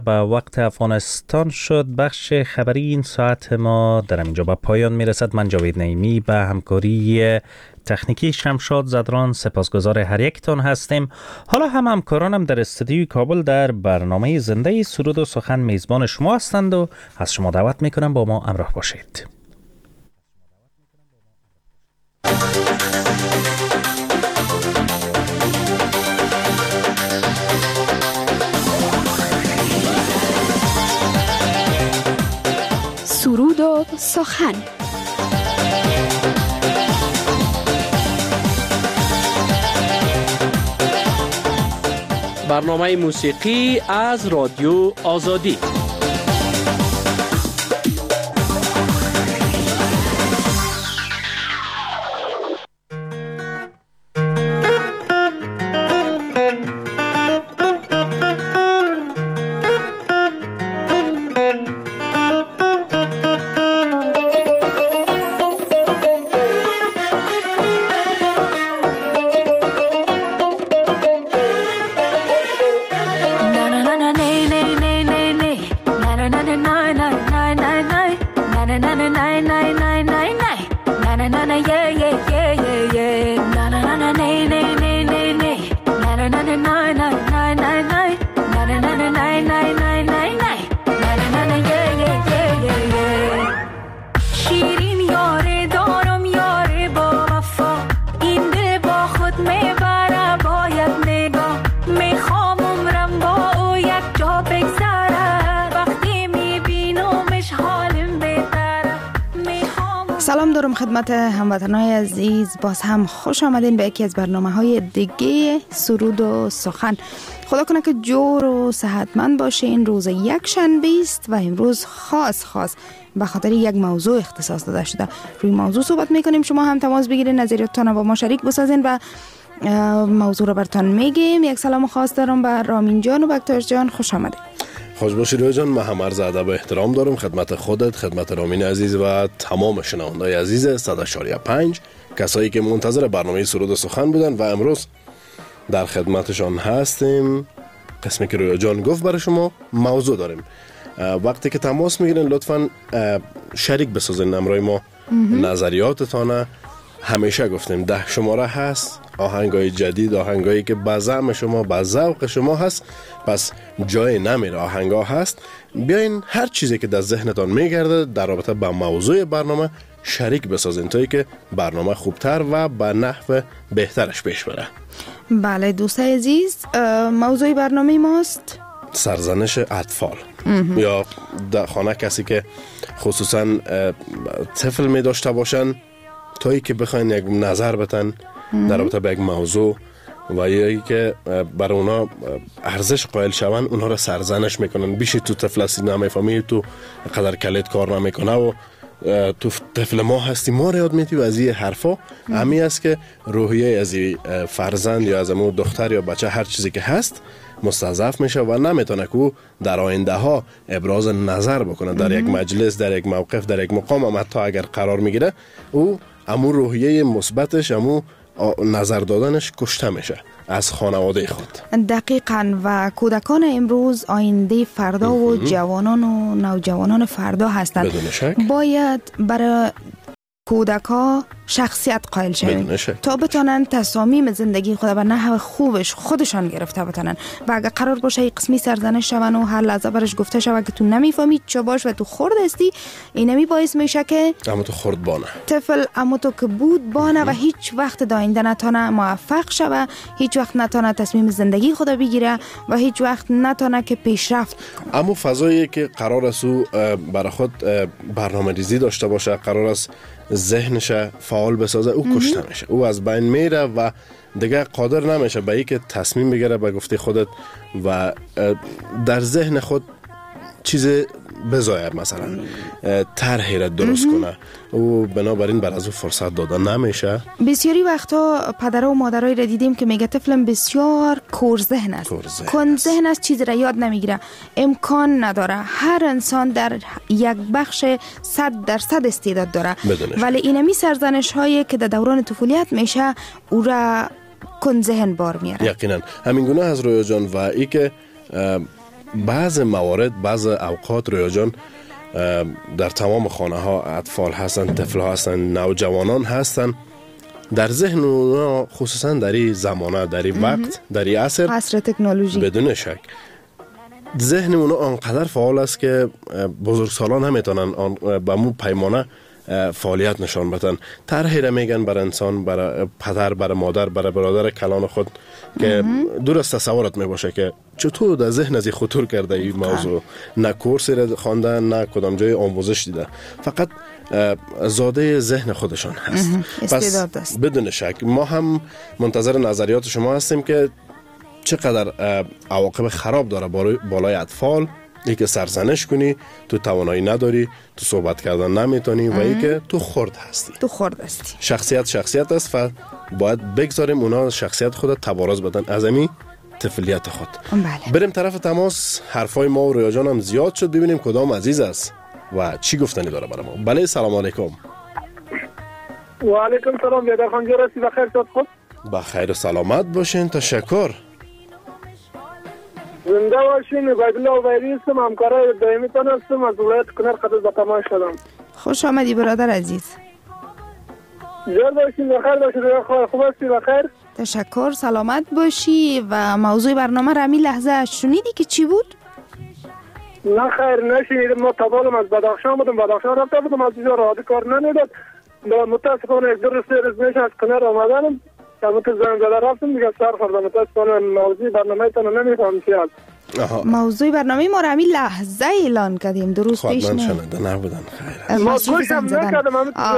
با وقت افغانستان شد. بخش خبری این ساعت ما در اینجا به پایان میرسد. من جاوید نعیمی به همکاری تکنیکی شمشاد زدران سپاسگزار هر یکتان هستیم. حالا همکارانم در استودیوی کابل در برنامه زنده سرود و سخن میزبان شما هستند و از شما دعوت میکنم با ما همراه باشید. سرود و سخن. برنامه موسیقی از رادیو آزادی. سلام دارم خدمت هموطنان عزیز، باز هم خوش آمدین به یکی از برنامه‌های دیگه سرود و سخن. خدا کنه که جور و صحتمند باشین. روز یک شنبه است و امروز خاص به خاطر یک موضوع اختصاص داده شده. روی موضوع صحبت میکنیم، شما هم تماس بگیرین، نظریاتتان با ما شریک بسازین و موضوع رو براتون میگیم. یک سلام خاص دارم به رامین جان و بکتر جان، خوش آمدید. خوش باشید روی جان. من هم عرض ادب و احترام دارم خدمت خودت، خدمت رامین عزیز و تمام شنوندای عزیز 100.5 کسایی که منتظر برنامه سرود و سخن بودن و امروز در خدمتشان هستیم. قسمی که روی جان گفت برای شما موضوع داریم. وقتی که تماس میگیرین لطفاً شریک بسازین امروی ما نظریاتتان. همیشه گفتیم 10 شماره هست، آهنگای جدید، آهنگایی که به زعم شما، به ذوق شما هست، پس جای نمیره، آهنگا هست. بیاین هر چیزی که در ذهنتان میگرده در رابطه با موضوع برنامه شریک بسازین تا که برنامه خوبتر و به نحو بهترش پیش بره. بله دوستای عزیز، موضوع برنامه ماست سرزنش اطفال. یا در خانه کسی که خصوصا طفل می داشته باشن تایی که بخواین یک نظر بتن در رابطه با یک موضوع و یا که برای اونا ارزش قائل شون، اونا را سرزنش میکنن. بیشی تو طفل هستی نمیفهمی، تو قدر کلید کار نمیکنه و تو طفل ما هستی، ما را یاد میتی و از این حرفا. همی است که روحیه از فرزند یا از امو دختر یا بچه هر چیزی که هست مستضعف میشه و نمیتونه که در آینده ها ابراز نظر بکنه در یک مجلس، در یک موقف، در یک مقام. هم حتی اگر قرار میگیره او امو روحیه مثبتش، امو نظر دادنش کشته میشه از خانواده خود. دقیقاً. و کودکان امروز آینده فردا و جوانان و نوجوانان فردا هستند. بدون شک باید برای کودکا شخصیت قائل شوند تا بتونن تصامیم زندگی خود به نحو خوبش خودشان گرفته بتونن. و اگر قرار باشه این قسمی سرزنش شون و هر لحظه برش گفته شود که تو نمیفهمی چه باش و تو خرد هستی، اینمی باعث میشه که اما تو خرد بانه طفل، اما تو که بود بانه و هیچ وقت داینده نتونه موفق شوه، هیچ وقت نتونه تصمیم زندگی خود بگیره و هیچ وقت نتونه که پیشرفت. اما فضایی که قرار است او برای خود برنامه ریزی داشته باشه، قرار است ذهنش فعال بسازه، او کشته میشه، او از بین میره و دیگه قادر نمیشه به اینکه تصمیم بگیره به گفته خودت و در ذهن خود چیز بزاید، مثلا طرحی را درست کنه. او بنابراین بر از او فرصت داده نمیشه. بسیاری وقتا پدر و مادرای را دیدیم که میگه طفلم بسیار کورذهن است، کندذهن است، چیز را یاد نمیگیره، امکان نداره. هر انسان در یک بخش 100% استعداد داره، ولی اینمی سرزنش هایی که در دوران طفولیت میشه او را کندذهن بار میاره. یقینا همین گونه از روی جان و ای که بعض موارد بعض اوقات رویا جان در تمام خانه ها اطفال هستن، طفل ها هستن، نوجوانان هستن، در ذهن اونا خصوصا در این زمانه، در این وقت، در این عصر تکنولوژی بدون شک ذهن اونا آنقدر فعال است که بزرگسالان هم میتونن به مو پیمانه فعالیت نشان بدن. طرحی را میگن بر انسان، بر پدر، بر مادر، بر برادر کلان خود که درست تصورت میباشه که چطور در ذهن از خطور کرده این موضوع. نه کورسی را خوانده، نه کدام جای آموزش دیده، فقط زاده ذهن خودشان هست. پس بدون شک ما هم منتظر نظریات شما هستیم که چقدر عواقب خراب داره بالای اطفال. ای که سرزنش کنی تو توانایی نداری، تو صحبت کردن نمیتونی و ای که تو خرد هستی. شخصیت است و باید بگذاریم اونا شخصیت خود تبارز بدن از امی طفلیت خود. بله. بریم طرف تماس. حرفای ما و رویا جان هم زیاد شد، ببینیم کدام عزیز است و چی گفتنی داره برای ما. بله سلام علیکم. و علیکم سلام. بیادر خان جا رسی بخیر شد خود؟ بخیر و سلامت باشین. تشکر. زنده باشین. عبیدالله عبیدی هستم، همکار دائمی تان هستم، از ولایت کنر خطر به تماس شدم. خوش آمدی برادر عزیز. جور باشین، بخیر باشین. خوب هستی؟ بخیر. تشکر، سلامت باشی. و موضوع برنامه را همین لحظه شنیدی که چی بود؟ نه خیر نشنیدم. ما تبالم از بدخشان بودم، بدخشان رفته بودم، از اینجا رادی کار نمیداد. متاسفانه یک دو روز میشه از کنر آمدنم، که زنگ زده رفتم دیگه سر خوردم. متاسفانه موضوع برنامه تانو نمیفهم چی هست. موضوع برنامه ما را همین لحظه اعلان کردیم، درست پیش من شنیده نبودن. خیر ما گوشم نکردم،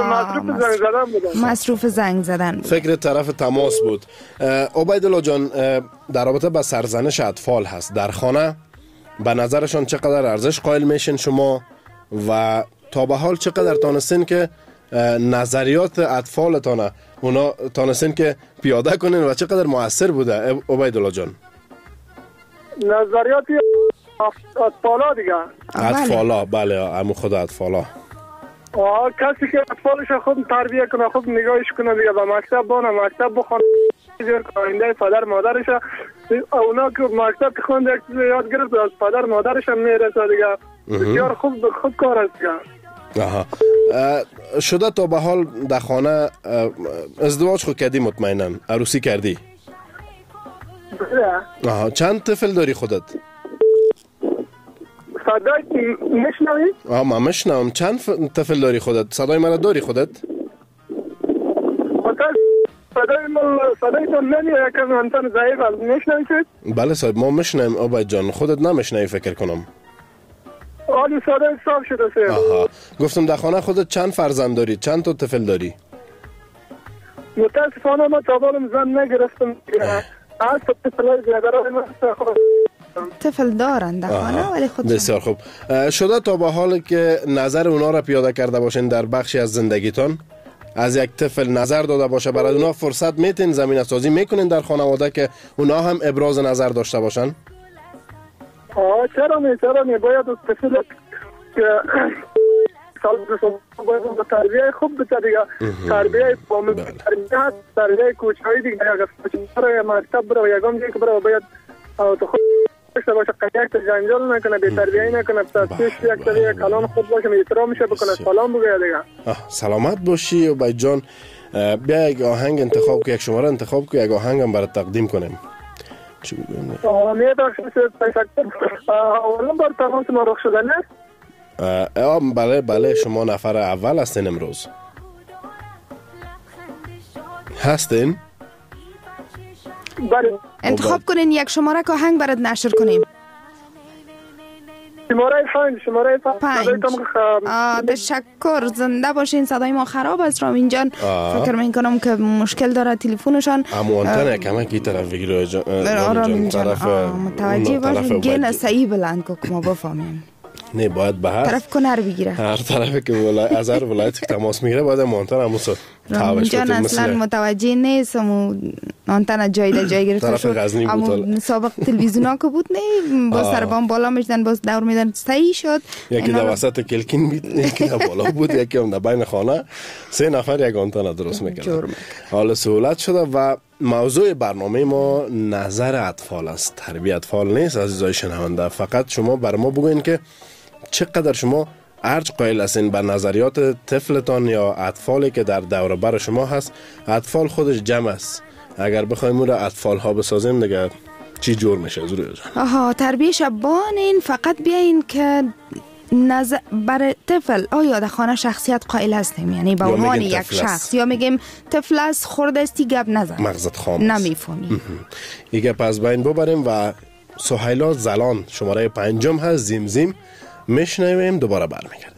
مصروف زنگ زدن بود. فکر طرف تماس بود. عبیدالله جان، در رابطه با سرزنش اطفال هست در خانه، به نظرشان چقدر ارزش قائل میشین شما و تا به حال چقدر تانستین که نظریات اطفالتان اونا تانستین که پیاده کنین و چقدر مؤثر بوده عبیدالله جان؟ نظریات اطفالا دیگه. اطفالا، بله، امو خود اطفالا. کسی که اطفالش خود تربیه کنه، خود نگاهش کنه دیگه، به مکتب بانه، مکتب بخونه، آینده پدر مادرش، اونا که مکتب که خونده یک چیز یاد گرفت از پدر مادرش هم میرسه دیگه. بسیار خوب کار است دیگه. شده تا به حال در خانه ازدواج خود کردی؟ مطمئناً عروسی کردی؟ چند طفل داری خودت؟ صدای میشنوی؟ من میشنوم. چند طفل داری خودت؟ صدای من داری خودت؟ صدای تو نمیاد، یکم انتن ضعیف است. میشنوی چی؟ بله صاحب ما میشنویم. عبید جان خودت نمیشنوی فکر کنم. آلی صدای صاف شده سه. گفتم در خانه خودت چند فرزند داری؟ چند تا طفل داری؟ متاسفانه ما تابالم زن نگرفتم. طفل دارن در خانه ولی خودشون. بسیار خوب. شده تا به حال که نظر اونا را پیاده کرده باشین در بخشی از زندگیتان؟ از یک طفل نظر داده باشه، برای اونا فرصت میتین، زمینه سازی میکنین در خانواده که اونا هم ابراز نظر داشته باشن؟ چرا نه باید از طفل که باید تربیه خوب بده دیگه. تربیه فامیل، تربیه کوچه‌ای دیگه. اگر مکتب بره یگام جایی که بره باید تو خود داشته باشه، قیاک جنجال نکنه، بی تربیه‌ای نکنه، تاسیس یک طریق کلان خود باشه، احترامش بکنه، سلام بگه دیگه. سلامت باشی و بای جان. بیا یک آهنگ انتخاب که یک شماره انتخاب که یک آهنگ هم برات تقدیم کنیم. چی بگم؟ اولا بار تماس ما رخ شده نه؟ بله شما نفر اول هستین امروز. هستین؟ بله. انتخاب کنین یک شماره که آهنگ برات نشر کنیم. شماره 5. تشکر، زنده باشین. صدای ما خراب است رامین جان. فکر میکنم که مشکل داره تلفنشان. اموانتن کمکی طرف بگیره رامین جان. متوجه باشین گین سعی بلند که ما بفهمیم. نه باید به هر طرف کنر بگیره. هر طرفی که از هر ولایت تماس میگیره باید اموانتن همون رامین اصلا متوجه نیستم و آنتن جای در جای گرفته شد. اما سابق تلویزیون ها که بود نه باز سربان بالا میشدن باز دور میدن صحیح شد. یکی در وسط کلکین بود، یکی در بالا بود، یکی هم در بین خانه. 3 نفر یک آنتن درست میکردن. حالا سهولت شده و موضوع برنامه ما نظر اطفال است، تربیت اطفال نیست عزیزای شنونده. فقط شما بر ما بگوین که چقدر شما ارج قائل هستین به نظریات طفلتان یا اطفالی که در دور بر شما هست. اطفال خودش جمع است، اگر بخوایم اون را اطفال ها بسازیم دیگه چی جور میشه زوری جان؟ تربیه شبان این فقط بیاین که برای طفل آیا در خانه شخصیت قائل هستیم، یعنی به عنوان یک شخص، یا میگیم طفل است خورده استی گپ نزن مغزت خام نمیفهمی. یک پس بین ببریم و سهیلا زلان شماره 5 هست. زیم زیم میشنویم دوباره برمیگردیم.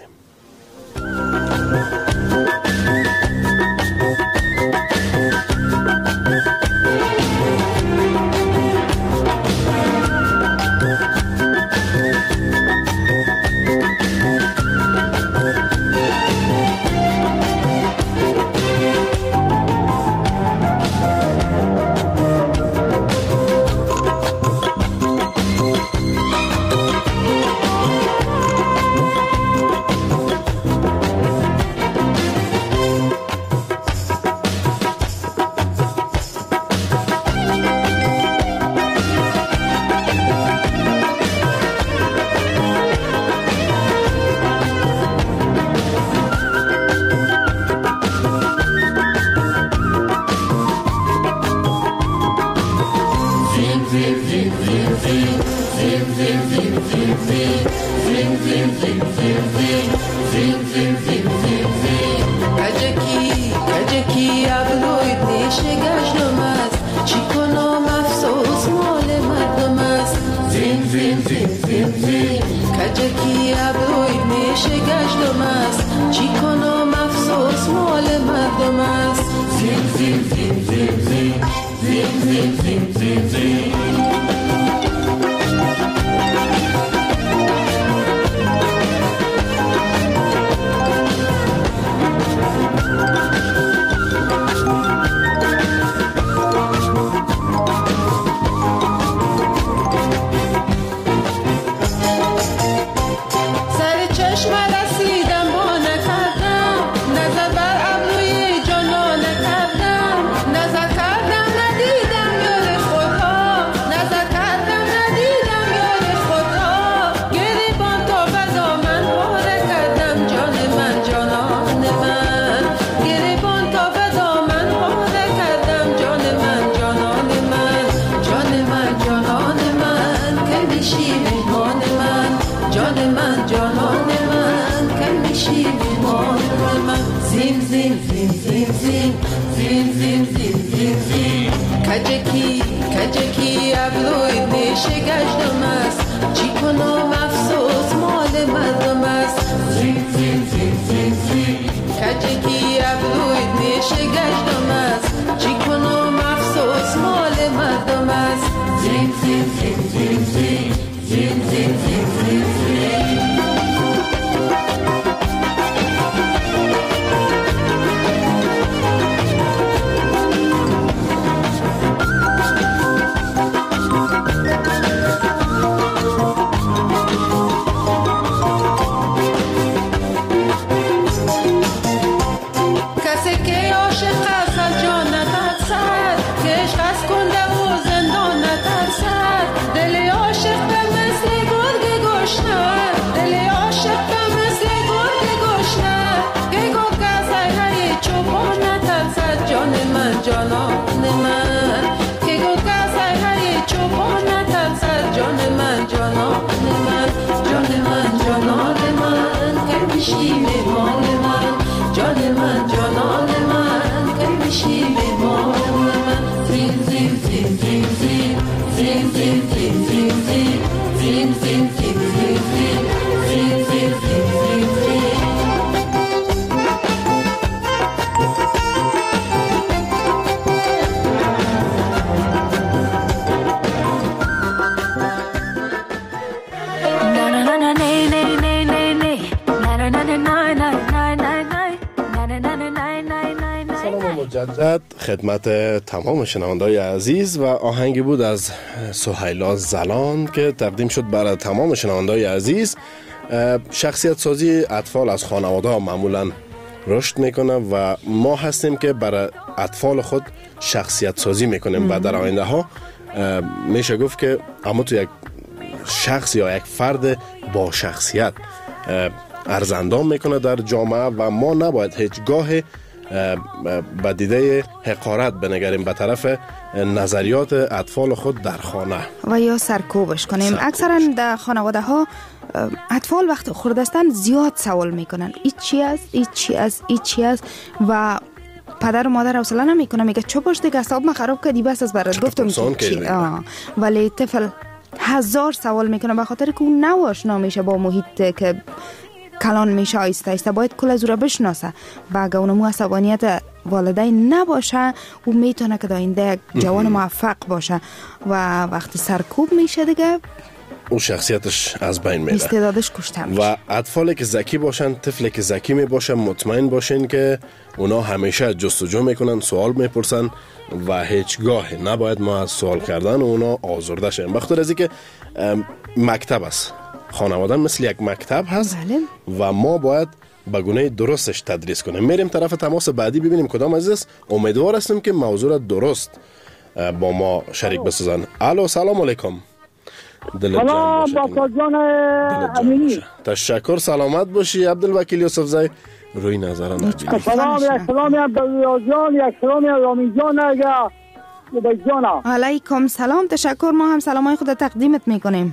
مجدد خدمت تمام شنونده‌های عزیز و آهنگی بود از سهیلا زلان که تقدیم شد برای تمام شنونده‌های عزیز. شخصیت سازی اطفال از خانواده ها معمولا رشد میکنه و ما هستیم که برای اطفال خود شخصیت سازی میکنیم و در آینده ها میشه گفت که اما تو یک شخص یا یک فرد با شخصیت ارزندام میکنه در جامعه و ما نباید هیچگاه به دیده حقارت بنگریم به طرف نظریات اطفال خود در خانه و یا سرکوبش کنیم. اکثرا در خانواده ها اطفال وقت خوردستن زیاد سوال میکنن ای چی است، ای چی است، ای چی است و پدر و مادر حوصله نمیکنه، میگه چه باش دیگه اعصاب ما خراب کردی بس از برات گفتم چی. ولی طفل هزار سوال میکنه به خاطر که اون نواشنا میشه با محیط که کلان میشه. آیسته آیسته باید کل از او را بشناسه و اگه اونمو عصبانیت والدین نباشه او میتونه که در آینده جوان موفق باشه و وقتی سرکوب میشه دیگه او شخصیتش از بین میره، استعدادش کشته میشه. و اطفالی که ذکی باشن، طفلی که ذکی میباشن، مطمئن باشین که اونا همیشه جستجو میکنن، سوال میپرسن و هیچگاه نباید ما از سوال کردن اونا آزرده شیم. بخاطر از اینکه مکتب است، خانواده مثل یک مکتب هست. بله. و ما باید به گونه درستش تدریس کنیم. میریم طرف تماس بعدی ببینیم کدام عزیز است. امیدوار هستیم که موضوع را درست با ما شریک بسازن. الو سلام علیکم. سلام با جان امینی. تشکر، سلامت باشی عبدالوکیل یوسفزی. روی نظر نبینی. سلام عبدالله جان، یک سلام رامین جان به جانا. علیکم سلام، تشکر. ما هم سلامای خود تقدیمت میکنیم.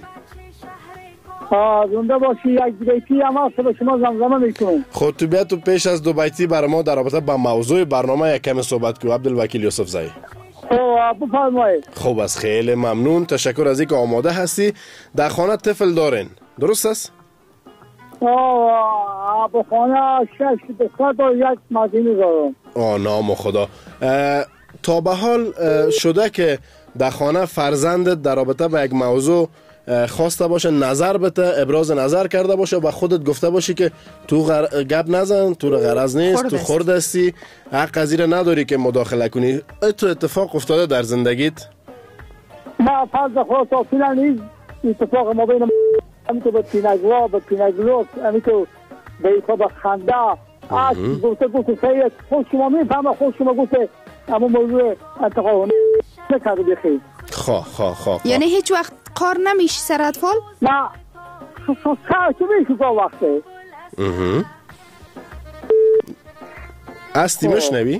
زنده باشی. یک بیتی هم هست به شما زمزمه میکنم. خود تو بیا تو پیش از دو بیتی برای ما در رابطه با موضوع برنامه یک کمی صحبت کنیم عبدالوکیل یوسفزی. بفرمایید. خوب است، خیلی ممنون، تشکر از اینکه آماده هستی. در خانه طفل دارین، درست است؟ به خانه 6 دختر و یک مدینی دارم. نام خدا. تا به حال شده که در خانه فرزندت در رابطه با یک موضوع خواسته باشه، نظر بده، ابراز نظر کرده باشه و خودت گفته باشی که تو گپ نزن، تو غرض نیست، تو خورد هستی، حق قضیه نداری که مداخله کنی؟ تو اتفاق افتاده در زندگیت؟ ما فرض خود تا نیست اتفاق ما بین همینطور به پینگوا به پینگلوت همینطور به ایتا به خنده گفته سید خود شما میفهمه، خود شما گفته اما موضوع انتقال نکرده بخیر. خواه یعنی هیچ وقت قار نمیشی سر اطفال؟ نه سر که میشی تا وقته استی مشنوی؟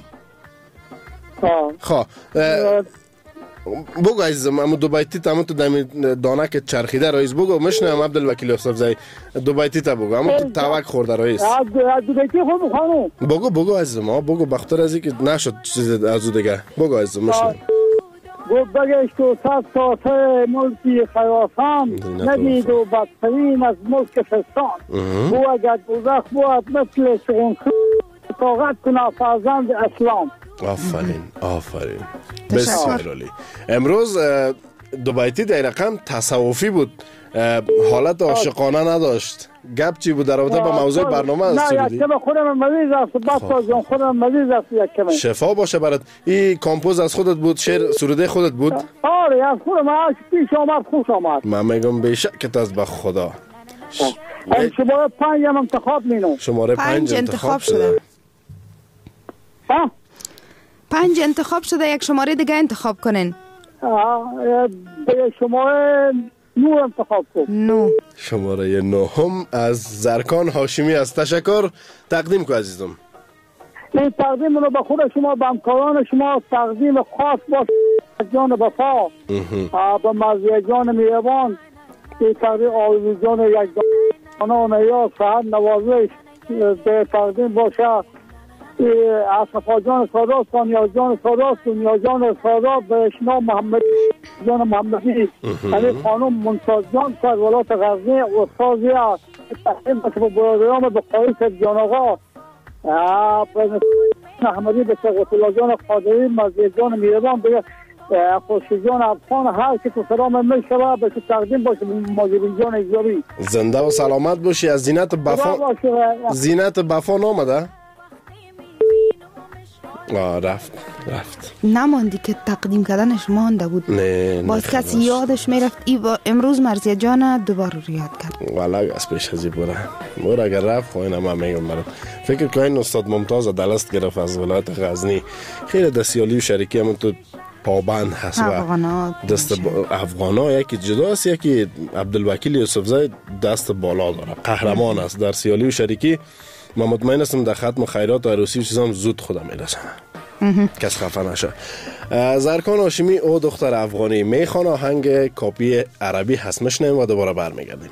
خواه بگو عزیزم، اما دو بیتی تا تو دانه که چرخیده رئیس بگو مشنوم عبدالوکیل یوسفزی. دو بیتی تا بگو، اما تو توک خورده رئیس. دو بیتی خود بخانم. بگو عزیزم، بگو بخاطر از اینکه نشد چیز از دیگه. بگو عزیزم مشنوم. گفت بگش تو 100 ساعته ملکی خراسان ندید و بدترین از ملک فستان. او اگر دوزخ بود مثل شغنخی طاقت کنه فرزند اسلام. آفرین بسیار عالی. امروز دو بیتی در رقم تصوفی بود، حالت عاشقانه نداشت. گپ چی بود در رابطه با موضوع برنامه است؟ نه یک کم خودم مریض است، بس جان خودم مریض است. یک کم شفا باشه برات. این کامپوز از خودت بود؟ شعر سروده خودت بود؟ آره از خودم. پیش آمد خوش آمد. من میگم بیشک از به خدا. شماره 5 هم انتخاب مینو. شماره 5 انتخاب شده. 5 انتخاب شده، یک شماره دیگه انتخاب کنین. به شماره 9 انتخاب کن. 9. شماره 9 از زرکان هاشمی است. تشکر. تقدیم کن عزیزم. این تقدیم رو به خود شما، به همکاران شما تقدیم خاص باشه. جان وفا به مرضیه جان میهبان، که تقدیم آرزو جان یک دانه یا صحت نوازش به تقدیم باشه. اصفا جان سادات، سانیا جان سادات، دنیا جان سادات، به اشنا محمد جان محمدی، علی خانم منصاز جان سرولات غزنی، استازیا تقدیم باشه به برادران به قایص جان آقا، به محمدی، به سقط الله جان قادری، مرضیه جان میهبان، به خوشی جان افغان، هر که تو سلام میشوه به تقدیم باشه به ماجبین جان ایجابی. زنده و سلامت باشی. از زینت بفا نامده؟ رفت نماندی که تقدیم کردنش مانده بود. نه باز کسی یادش میرفت. امروز مرزیه جان دوباره یاد کرد. والا از پیش ازی بوره اگر رفت خواهی نما میگم برات. فکر کنین استاد ممتاز دلست گرفت از ولایت غزنی. خیلی دستیالی و شریکی همون تو پابند هست و دست افغانا یکی جداست، یکی عبدالوکیل یوسفزای دست بالا داره، قهرمان است در سیالی و شریکی. من مطمئن هستم در ختم خیرات و عروسی و چیزام زود خودم میرسنه، کس خفه نشه. زرکان هاشمی او دختر افغانی میخوان آهنگ کاپی عربی هست، میشنیم و دوباره برمیگردیم.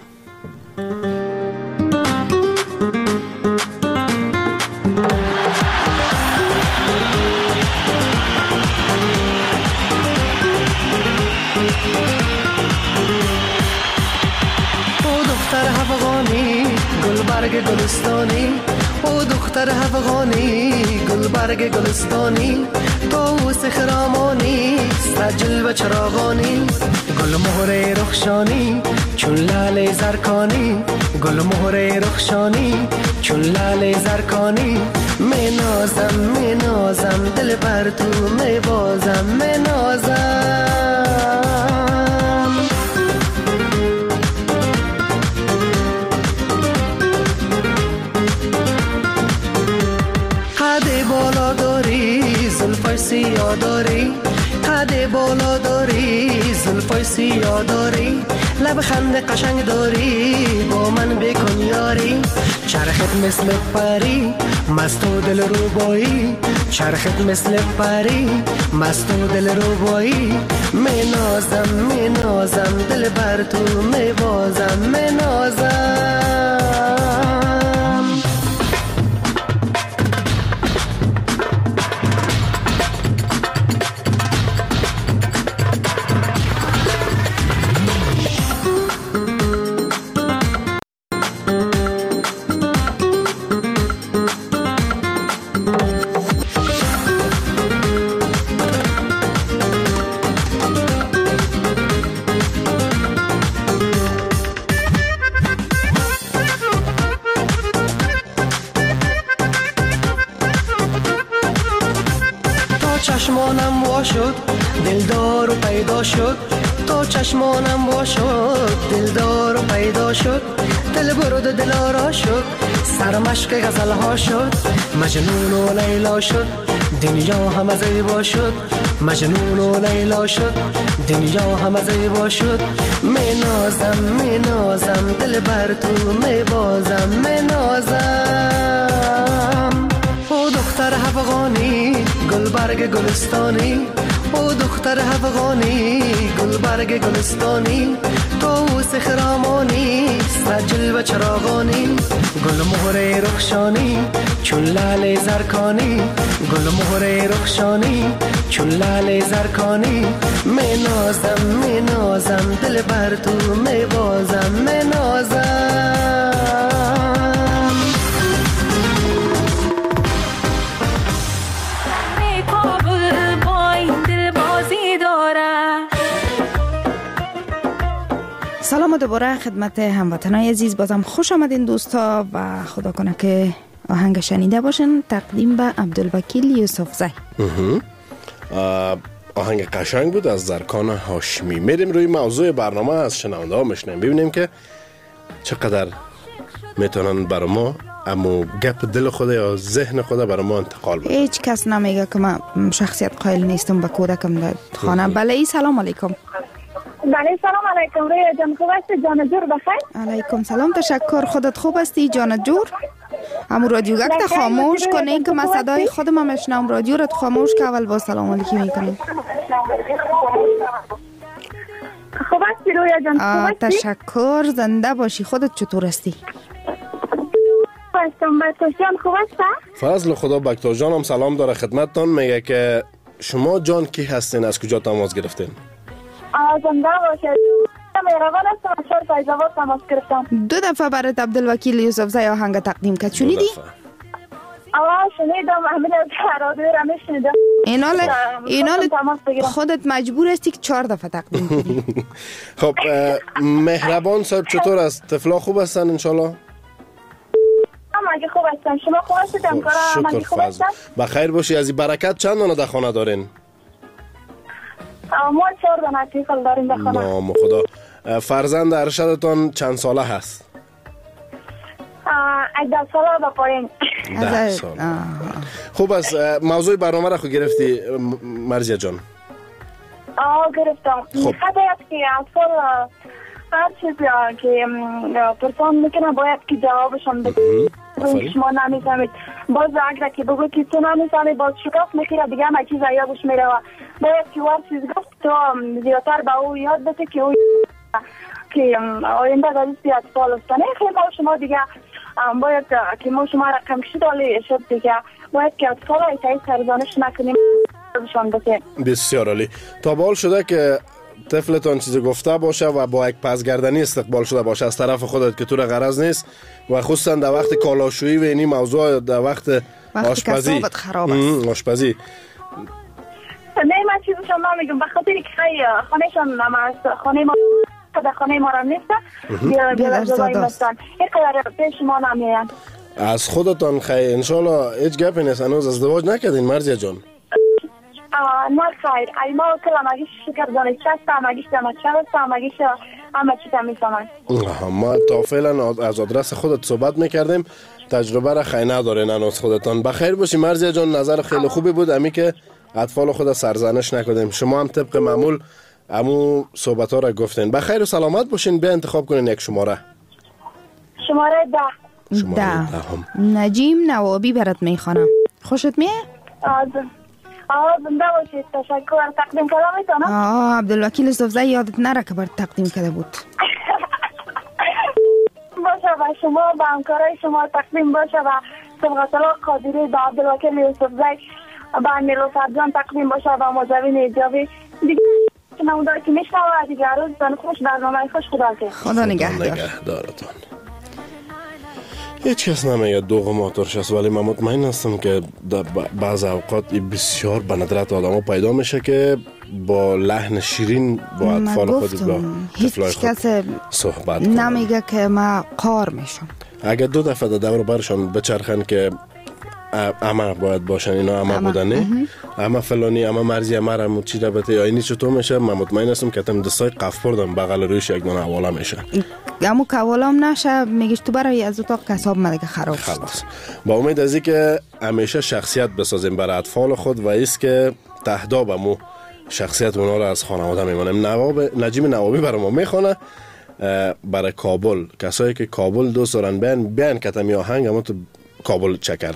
گلبرگ گلستانی، او دختر افغانی گلبرگ گلستانی، طاووس خرامانی سجل و چراغانی، گل مهر رخشانی چون لعل زرکانی، گل مهر رخشانی چون لعل زرکانی، می نازم دل بر تو می بازم می نازم. بالا داری زلفای سیاه داری، قد بالا داری زلفای سیاه داری، لبخند قشنگ داری با من بکن یاری، چرخت مثل پری مست و دل روبایی، چرخت مثل پری مست و دل روبایی، می نازم دل بر تو می بازم می نازم. چشمانم وا شد دلدار و پیدا شد، تو چشمانم وا شد دلدار و پیدا شد، دل برد دل آرا شد، سرمشق غزل ها شد، مجنون و لیلا شد، دنیا همه زیبا شد، مجنون و لیلا شد، دنیا همه زیبا شد، می نازم دل بر تو می بازم می نازم. او دختر افغانی گلبرگ گلستانی، او دختر افغانی گلبرگ گلستانی، طاووس خرامانی سجل و چراغانی، گل مهر رخشانی چون لعل زرکانی، گل مهر رخشانی چون لعل زرکانی، می نازم دل بر تو می بازم می نازم. سلام دوباره خدمت هموطنای عزیز، بازم خوش آمدین دوستا و خدا کنه که آهنگ شنیده باشین، تقدیم به عبدالوکیل یوسفزی. آهنگ قشنگ بود از زرکان هاشمی. میریم روی موضوع برنامه از شنونده ها میشنیم، ببینیم که چقدر میتونن برای ما اما گپ دل خود یا ذهن خود برای ما انتقال بدن. هیچ کس نمیگه که من شخصیت قائل نیستم به کودکم در خانه. بله سلام علیکم. بله سلام علیکم. روی جان خوب هستی؟ جان جور بخیر. علیکم سلام، تشکر. خودت خوب هستی جان جور؟ همون رادیو گکت خاموش کنی که من صدای خودم میشنم. رادیو رو خاموش که اول با سلام علیکی میکنیم. خوب هستی روی جان؟ خوب هستی؟ تشکر، زنده باشی. خودت چطور هستی؟ هستم. بکتاش جان خوب هستی؟ فضل خدا. بکتاش جان هم سلام داره خدمتتان. میگه که شما جان کی هستین، از کجا تماس گرفتین؟ زنده باشید. مهربان هستم، شهر فیض‌آباد تماس گرفتم. 2 دفعه برات عبدالوکیل یوسفزی آهنگ تقدیم کرد، شنیدی؟ شنیدم، همین از رادیو را میشنیدم. اینال خودت مجبور هستی که 4 دفعه تقدیم کنی. خب مهربان صاحب چطور است؟ طفلا خوب هستن انشالله؟ همگی خوب هستم. شما خوب هستید؟ همکارا همگی خوب هستن؟ بخیر باشی. از این برکت چند دانه در خانه دارین؟ ما 4 دانه طفل داریم در خانه. نام خدا. فرزند ارشدتان چند ساله هست؟ 10 ساله به پایین. 10 سال. خوب است. موضوع برنامه را خود گرفتی مرزیه جان؟ گرفتم. خدا است که اطفال هر چیز که پرسان میکنه باید که جوابشان بدید. شما نمیفهمید. باز اگر که بگو که تو نمیفهمید باز شکاف میخیره دیگه همه چیز یادش میره و باید که هر چیز گفت تو زیادتر به او یاد بده که او که آینده دلیستی اطفال هستنه. خیلی ما شما دیگه باید که ما شما رقم کشید عالی شد دیگه باید که اطفال های سرزانش نکنیم بشان بده. بسیار عالی. تا بال شده که طفلتان چیزی گفته باشه و با یک پسگردنی استقبال شده باشه از طرف خودت که تو را غرض نیست و خصوصا در وقت کالاشویی و اینی موضوع در وقت آشپزی آشپزی نه من چیزشان نمیگم به خاطر که خانهشان خانه ما در خانه ما را نیست بیادر زدایی مستن یک قدر پیش ما نمیان. از خودتان خیلی انشالله هیچ گپی نیست. هنوز ازدواج نکردین مرزیه جان؟ نه خیر ای ما کلا مگیش شکر دانشجو هستم مگیش دانشجو هستم مگیش همه چیز میفهمم. ما تا فعلا از آدرس خودت صحبت میکردیم تجربه را خیلی ندارین هنوز خودتان. بخیر باشی مرزیه جان. نظر خیلی خوبی بود امی که اطفال خود سرزنش نکردیم. شما هم طبق معمول امو صحبت ها را گفتین. بخیر و سلامت باشین. بیا انتخاب کنین یک شماره. شماره 10 نجیم نوابی برات میخوانم. خوشت میه؟ زنده باشید. تشکر. تقدیم کلام میتونم؟ عبدالوکیل یوسفزئی یادت نره که برات تقدیم کرده بود. باشه و شما به همکارای شما تقدیم باشه و سبقت الله قادری به عبدالوکیل یوسفزئی به نیلوفر جان تقدیم باشه و مجاوین ایجابی دیگه نمودار که میشنوه دیگه روز دان خوش برنامه خوش خدا نگهدارتان. هیچ کس نمیگه دوغ ماتورش است ولی من مطمئن هستم که بعض اوقات بسیار به ندرت آدم ها پیدا میشه که با لحن شیرین با اطفال خود با طفلای خود صحبت کنه. نمیگه که ما قار میشم. اگر 2 دفعه در دور برشان بچرخن که اما باید باشن اینا اما بودنه اما فلانی اما مرزی اما رمو چی ربطه یا اینی چطور میشه من مطمئن هستم که تم دستای قف بردم بغل رویش یک دونه حواله میشه. امو که حوالام نشه میگیش تو برای از اتاق کساب مدگه خراب شد. خلاص با امید از این که همیشه شخصیت بسازیم برای اطفال خود و ایست که تهدا به مو شخصیت اونا رو از خانواده میمونیم. نجیم نوابی برای ما میخونه برای کابل. کسایی که کابل دوست دارن بیان کتمی آهنگ اما تو کابل چکر.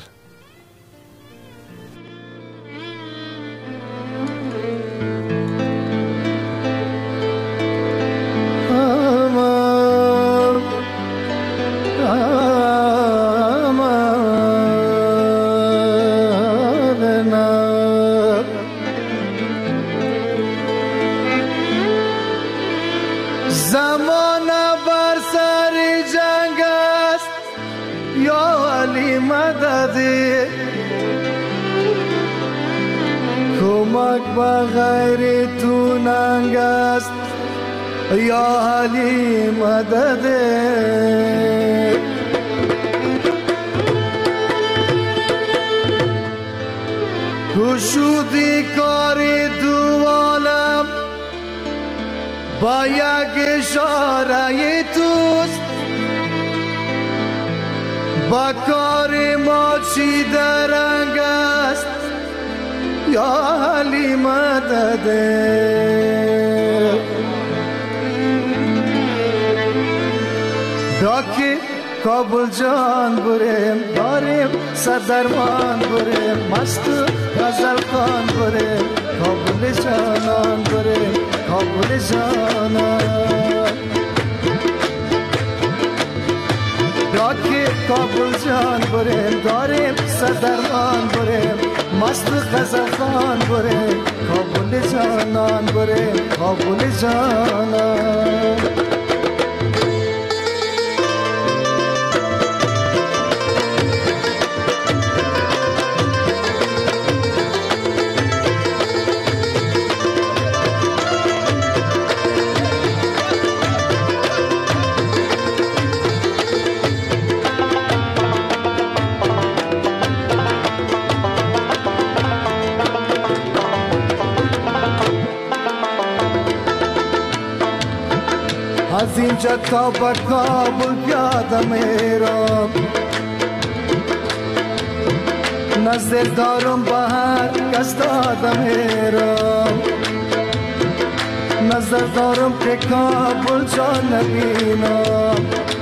بغیر تو ننگ است یا علی مدد گشودی کاری دو عالم با یک اشاره توست با کار ما چی درنگ است یا علی مدد داکی کابل جان بریم داریم سردرمان بریم مست غزل خان بریم کابل جانان بریم کابل جانان داکی کابل جان بریم داریم سردرمان بریم مست غزل خان بریم کابل جانان بریم کابل جانان. اینجا تا به کابل پیاده میرم، نظر دارم به هر کس داده میرم، نظر دارم که کابل جا نبینم،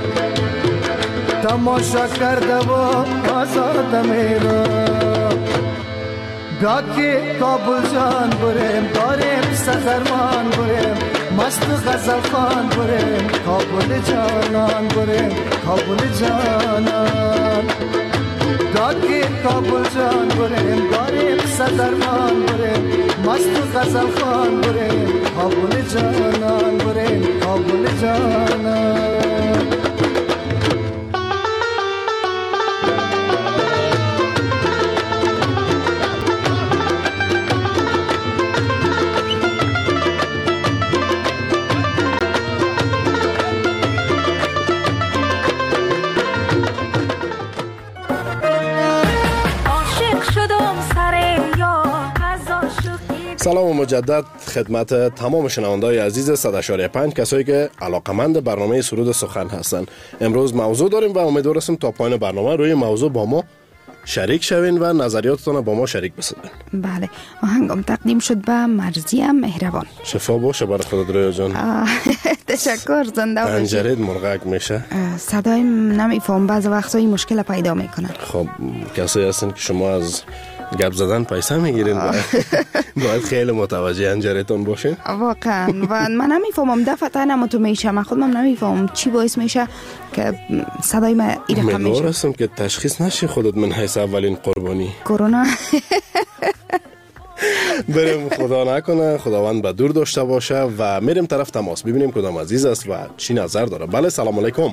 تماشا کرده و آزاده میرم. گاکی کابل جان بریم، داریم سفرمان بریم، مست غزل خان بریم، کابل جانان بریم، کابل جانان. گاکی کابل جان بریم، داریم سفرمان بریم، مست غزل خان بریم، کابل جانان بریم، کابل جانان. سلام و مجدد خدمت تمام شنونده‌های عزیز 100.5 کسایی که علاقمند برنامه سرود سخن هستند. امروز موضوع داریم و امیدوار هستم تا پایان برنامه روی موضوع با ما شریک شوین و نظریاتتون با ما شریک بسازین. بله، آهنگم تقدیم شد به مرضیه مهربان. شفا باشه برای خودت رویا جان. تشکر، زنده باشی. پنجره‌ت مرغک میشه. صدایم نمیفهم، بعضی وقتا این مشکل پیدا میکنن. خب کسایی هستن که شما از گپ زدن پیسه میگیرین، باید خیلی متوجه انجرتون باشین. واقعا و من نمیفهمم، دفعه نمتو میشه، من خودم نمیفهمم چی باعث میشه که صدای من این رقم میشه. امیدوار هستم که تشخیص نشی خودت من حیث اولین قربانی کرونا. بریم، خدا نکنه، خداوند به دور داشته باشه و میریم طرف تماس ببینیم کدام عزیز است و چی نظر داره. بله، سلام علیکم.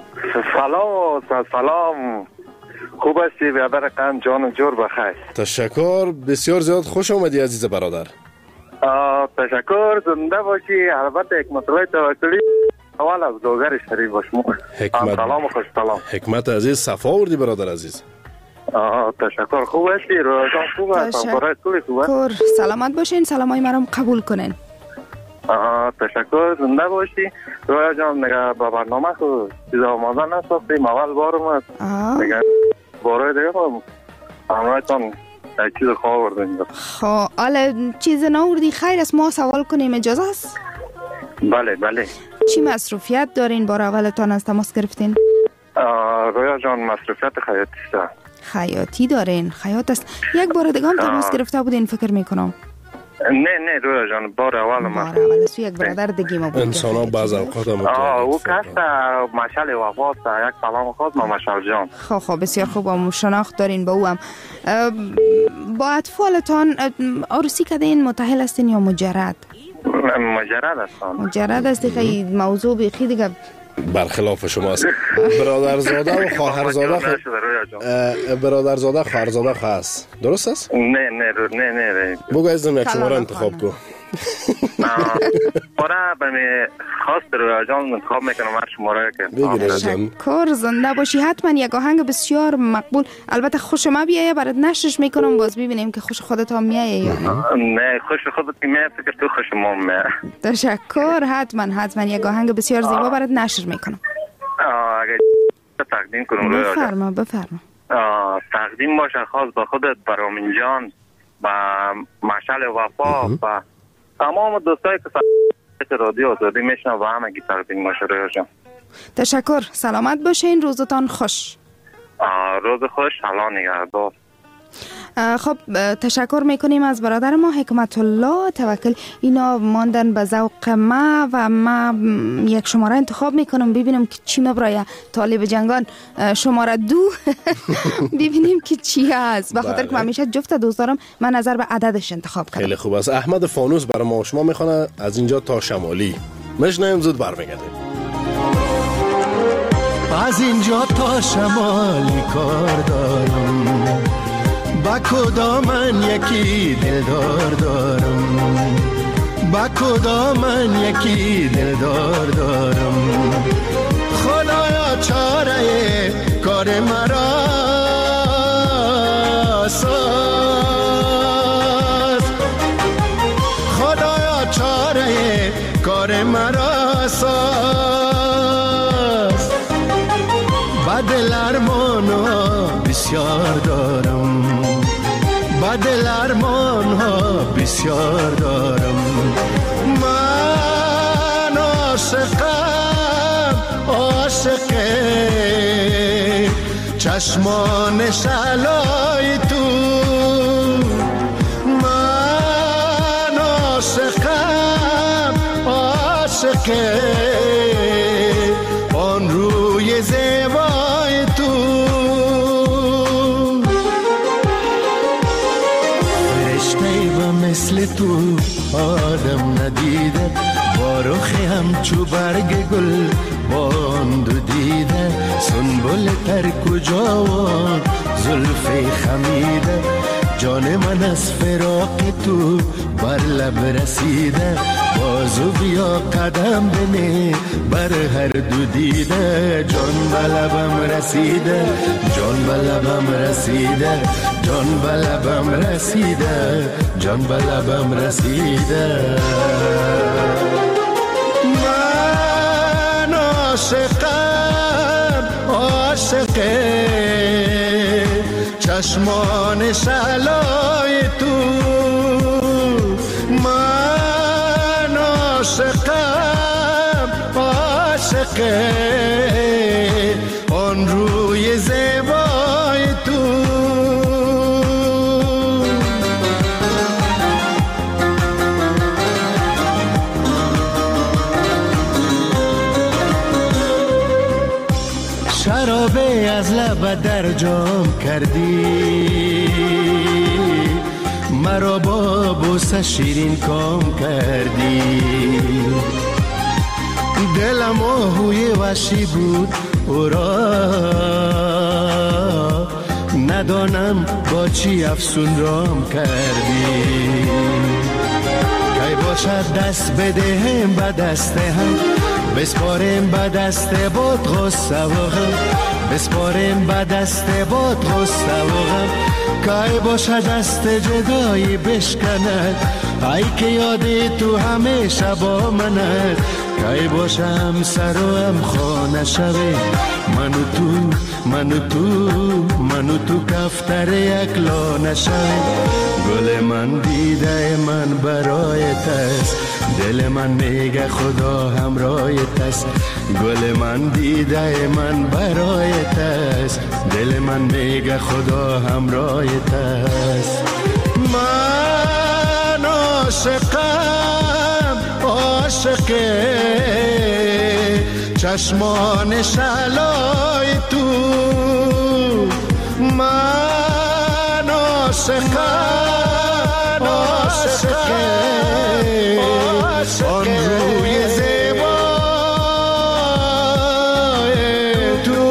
سلام، خوب هستی برادر قند؟ جان جور بخیر. تشکر، بسیار زیاد خوش آمدی عزیز برادر. تشکر، زنده باشی. البته یک مطلب توکلی اول از دوگر شریف باشم. سلام و خوش سلام. حکمت عزیز، صفا آوردی برادر عزیز. تشکر، خوب هستی؟ روزان خوب است؟ تشکر، سلامت باشین، سلامای مرا قبول کنین. تشکر، زنده باشی. رویا جان نگه با برنامه خود چیز آماده نساختیم، اول بارم است نگه باره دیگه خود همراهتان یک چیز خواه آوردیم. خب حالا چیز ناوردی، خیر است ما سوال کنیم، اجازه است؟ بله. چی مصروفیت دارین بار اولتان از تماس گرفتین؟ رویا جان مصروفیت خیاطی است. خیاطی دارین؟ خیاط است. یک بار دیگه هم تماس گرفته بودین فکر میکنم. نه رویا جان، بار اول یک برادر دیگه ما بود. انسان ها بعض اوقات او کس مشعل وفات یک سلام خود ما مشعل جان. خب بسیار خوب، هم شناخت دارین با او هم. با اطفالتان عروسی کردین، متأهل هستین یا مجرد؟ مجرد هستم. مجرد هستی، خیلی موضوع بیخی دیگه برخلاف شماست. برادرزاده و خواهرزاده برادرزاده خواهرزاده هست، درست است؟ نه بگو عزیزم یک شماره انتخاب کن. برای بمی خواست رویا جان انتخاب میکنم هر شماره که تشکر، زنده باشی. حتما یک آهنگ بسیار مقبول، البته خوش ما بیایه برات نشرش میکنم، باز ببینیم که خوش خودت هم میایه یا نه خوش خودت میایه، فکر تو خوش ما میایه. تشکر، حتما یک آهنگ بسیار زیبا برات نشر میکنم. اگه تقدیم کنم رویا جان. بفرما. تقدیم باشه خاص با خودت، برامین جان، با مشعل وفا و تمام دوستایی که رادیو آزادی میشنن و همگی تقدیم باشه رویا جان. تشکر، سلامت باشین، روزتان خوش. روز خوش، حالا نگهدار. خب تشکر میکنیم از برادر ما حکمت الله توکل. اینا ماندن به ذوق ما و ما یک شماره انتخاب میکنم ببینم که چی برای طالب جنگان. شماره 2 ببینیم که چی هست، به خاطر که همیشه جفت دوست دارم، من نظر به عددش انتخاب کردم. خیلی خوب است. احمد فانوس برای ما شما میخونه از اینجا تا شمالی. مشنیم، زود برمیگردیم. از اینجا تا شمالی کار دارم، با کدامن یکی دلدار دارم، با کدامن یکی دلدار دارم. خدایا چاره کار مرا ساز، خدایا چاره کار مرا ساز. دل ارمان ها بسیار دارم، با دل ارمان ها بسیار دارم. من عاشقم، عاشق چشمان شعلای تو. من عاشقم، عاشق آن روی زیبای تو. فرشته و مثل تو آدم ندیده، با رخ همچو برگ گل باند دیده. سنبل تر کجاوان زلف خمیده، جان من از فراق تو بر لب رسیده. بازو بیا قدم بنه بر هر دو دیده. جان به لبم رسیده، جان به لبم رسیده، جان به لبم رسیده، جان به لبم رسیده. من عاشقم، عاشق چشمان شعلای تو. من عاشقم، عاشق آن روی زیبای تو. شرابه از لب در جام کردی، مرا با بوسه شیرین کام کردی. دلم آهوی وحشی بود او را، ندانم با چی افسون رام کردی. کی باشد دست بدهم به دست هم، بسپارم به دست بود غصه و غم، بسپارم به دست بود غصه و غم. کی باشد دست جدایی بشکند، ای که یادی تو همیشه با منت. کی باشم سر و هم خانه شوی، من و تو، من و تو، من و تو کفتر یک لانه شوی. گل من دیده من برایت است، دل من میگه خدا همراهت است. گل من دیده من برایت است، دل من میگه خدا همراهت است. من عاشقم، عاشق چشمان شعلای تو. من عاشقم، عاشق آن روی زیبای تو.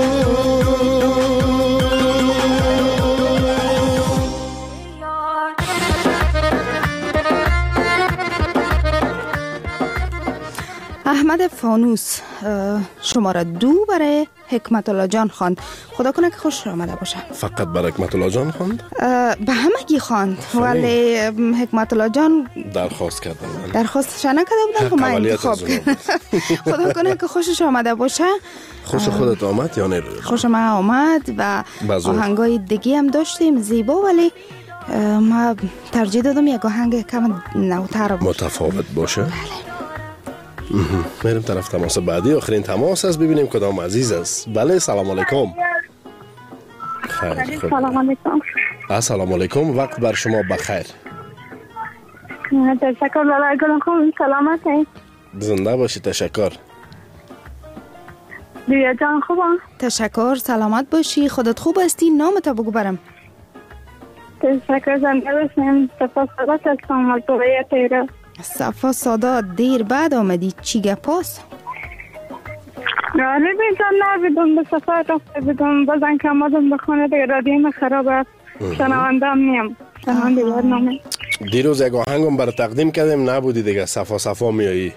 احمد فانوس شماره 2 برای حکمت الله جان خواند. خدا کنه که خوش آمده باشه. فقط برای حکمت الله جان خواند؟ به همگی خواند، ولی حکمت الله جان درخواست کردن، درخواستش نکرده بودن که من انتخاب کردم. خدا کنه که خوشش آمده باشه. خوش خودت آمد یا نه؟ خوش من آمد و آهنگای دیگه هم داشتیم زیبا، ولی ما ترجیح دادم یک آهنگ کم نوتر باشه، متفاوت باشه. میریم طرف تماس بعدی. آخرین تماس است، ببینیم کدام عزیز است. بله، سلام علیکم. خیر، سلام علیکم. السلام علیکم، وقت بر شما بخیر. تشکر برای گلم خوب، سلامت هست. زنده باشی. تشکر. دیگه جان خوبم. تشکر، سلامت باشی. خودت خوب هستی؟ نامت بگو برم. تشکر، زنده باشیم. صفا سادات هستم از دویه تیره. صفا سادات، دیر بعد آمدی، چی گپاست؟ آره بیزن نبیدم، به سفر رفته بیدم، بازن که آمدم به خانه دیگه رادیم خراب است. شنونده هم نیم، شنونده برنامه. دیروز یک آهنگم برای تقدیم کردیم، نبودی دیگه. صفا صفا میایی.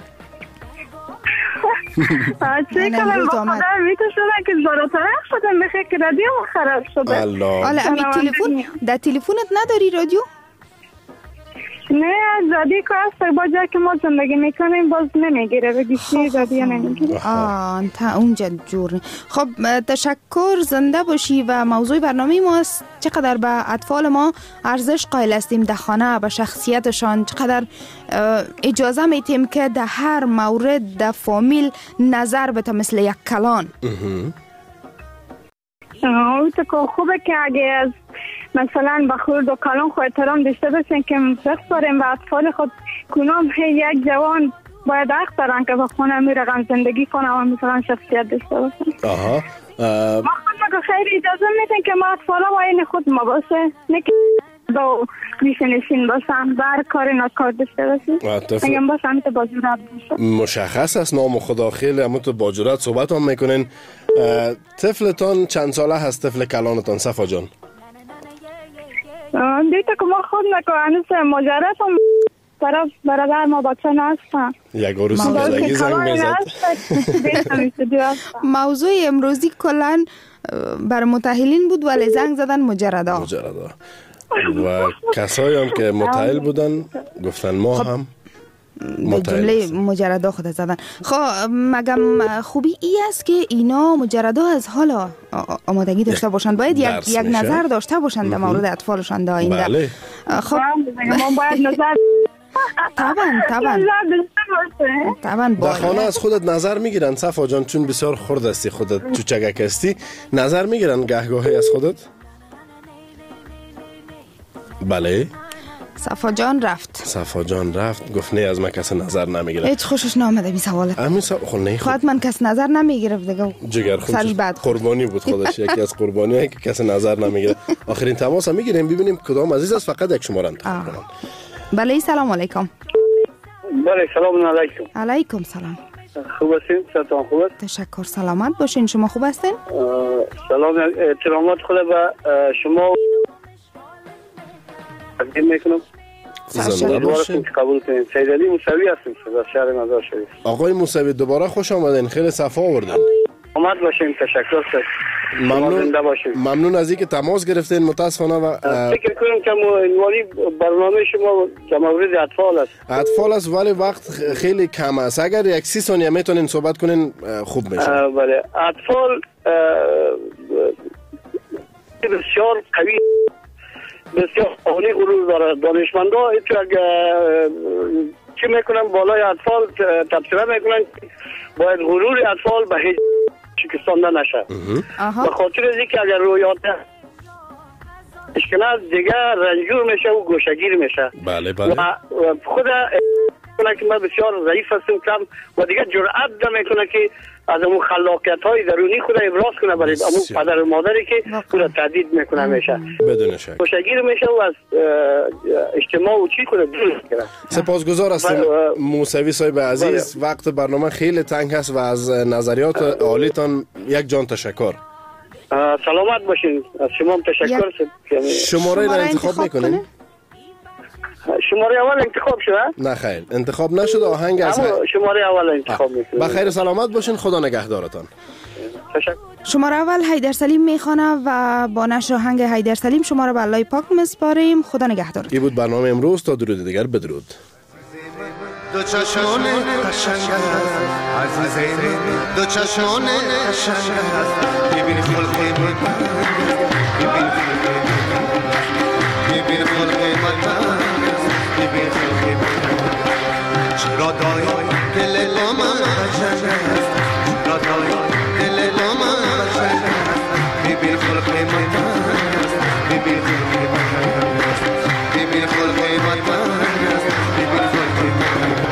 چه کنم با خدا میتو شده که زارتره شدم بخیر که رادیم خراب شده. الله. حالا امی تلفون، در تلفونت نداری رادیو؟ نه زادی که هست با جا که ما زندگی میکنیم باز نمیگیره و گیشی زادی نمیگیره. تا اونجا جور. خب تشکر، زنده باشی. و موضوع برنامه ما است چقدر به اطفال ما ارزش قائل هستیم در خانه، به شخصیتشان چقدر اجازه میتیم که در هر مورد در فامیل نظر بده مثل یک کلان. او تو خوبه که اگه از مثلا به خود و کلان خود احترام داشته باشین که بسپاریم و اطفال خود کنم یک جوان باید حق دارن که به خونه میرن زندگی کنن و مثلا شخصیت داشته باشن. ما خود خیلی اجازه میدن که ما اطفالا و این خود ما باشه، نه که با میشنشین باشن بر کار ناکار داشته باشن. اگه باشن تو با جرات باشه. مشخص است نام خدا خیلی همون تو با جرات صحبت هم میکنین. طفلتان چند ساله هست؟ طفل کلانتان صفا جان؟ دیتا که ما خود نکنه مجرد هم طرف برادر ما بچه نستن. یک روز زندگی زنگ میزد. موضوع امروزی کلن بر متأهلین بود ولی زنگ زدن مجردا. و کسایی هم که متأهل بودن گفتن ما هم جمله مجردا خود زدن. خب مگم خوبی ای است که اینا مجردا از حالا آمادگی داشته باشند، باید یک نظر داشته باشند در مورد اطفالشان در آینده. بله. خب ما باید نظر طبعا در خانه از خودت نظر میگیرن صفا جان؟ چون بسیار خرد هستی، خودت چوچگک هستی، نظر میگیرن گهگاهی از خودت؟ بله. صفا جان رفت گفت نه از من کس نظر نمیگیره. هیچ خوشش نامده بی سوالت. خود من کس نظر نمیگیرفت دیگه. جگر خود قربانی بود خودش. یکی از قربانیه که کس نظر نمیگیره. آخرین تماس هم میگیریم ببینیم کدام عزیز است، فقط یک شماره انتخاب کنم. بله سلام علیکم. بله سلام علیکم. علیکم سلام. خوب هستین؟ صحتان خوب است؟ تشکر، سلامت باشین. شما خوب هستین؟ سلام، احترامات خود به شما تقدیم میکنم. زنده باشین. قبول کنین. سید علی موسوی هستم از شهر مزار شریف. آقای موسوی دوباره خوش آمدین، خیلی صفا آوردین. آمد باشین، تشکر سر. ممنون از اینکه تماس گرفتین. متاسفانه و فکر کنم که عنوانی برنامه شما در مورد اطفال است ولی وقت خیلی کم است. اگر یک 30 ثانیه میتونین صحبت کنین خوب میشه. بله، اطفال بسیار قوی، بسیار عالی غرور داره. دانشمندا چی میکنن بالای اطفال تبصره میکنن باید غرور اطفال به هیچ شکستانده نشه. به خاطر از اینکه اگر رویات اشکنه دیگه رنجور میشه و گوشگیر میشه. بله. و خود کنه که من بسیار ضعیف هستم کم و دیگه جرأت نمیکنه که از اون خلاقیت های درونی خود ابراز کنه برای اون پدر و مادری که خود تهدید میکنه میشه. بدون شک گوشگیر میشه و از اجتماع و چی کنه دور میکنه. سپاسگزار هستم موسوی صاحب عزیز. وقت برنامه خیلی تنگ هست و از نظریات عالیتان یک جان تشکر. سلامت باشین. از شما هم تشکر. شماره را انتخاب میکنین؟ شماره اول انتخاب شده؟ نه خیر انتخاب نشده. آهنگ از شماره اول انتخاب میکنه. بخیر و سلامت باشین. خدا نگهدارتان. تشکر. شماره اول حیدر سلیم میخوانه و با نشر آهنگ حیدر سلیم شما را به الله پاک میسپاریم. خدا نگهدارتان. این بود برنامه امروز. تا درود دیگر بدرود. دو چشمان قشنگ عزیزم، دو چشمان قشنگ ببین خلق من، ببین خلق من، ببین خلق من. چرا دای دل با من قشنگ است، چرا دای دل با من قشنگ است. ببین خلق من، ببین خلق من، ببین خلق من، ببین خلق من.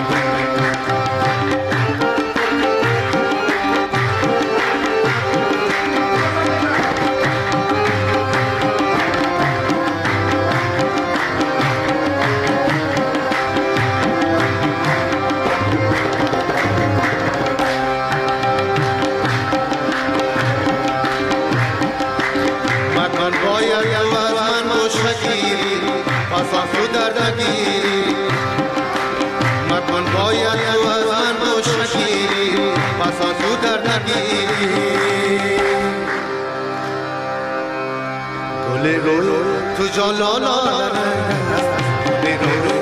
تو جلالا